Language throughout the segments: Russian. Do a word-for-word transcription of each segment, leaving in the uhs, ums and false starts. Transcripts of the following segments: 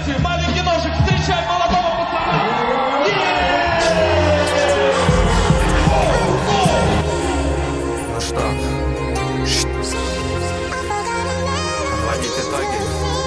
конкуренции. Маленький ножик, встречай молодого пацана. Ну что, подводить итоги?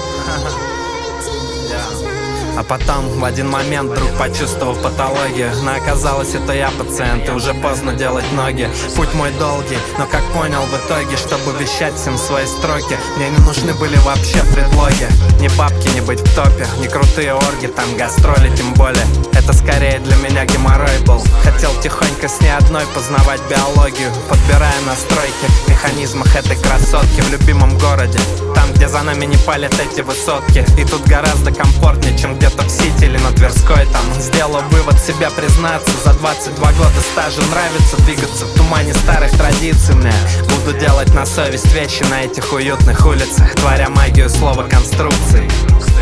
А потом в один момент вдруг почувствовал патологию. Но оказалось, это я пациент, и уже поздно делать ноги. Путь мой долгий, но как понял в итоге, чтобы вещать всем свои строки, мне не нужны были вообще предлоги. Ни бабки, не быть в топе, ни крутые орги, там гастроли тем более. Это скорее для меня геморрой был. Хотел тихонько с ней одной познавать биологию, подбирая настройки в механизмах этой красотки в любимом городе, там, где за нами не палят эти высотки. И тут гораздо комфортнее, чем где-то в Сити или на Тверской. Там сделал вывод себя признаться. За двадцать два года стажа нравится двигаться в тумане старых традиций мне. Буду делать на совесть вещи на этих уютных улицах, творя магию слова конструкций.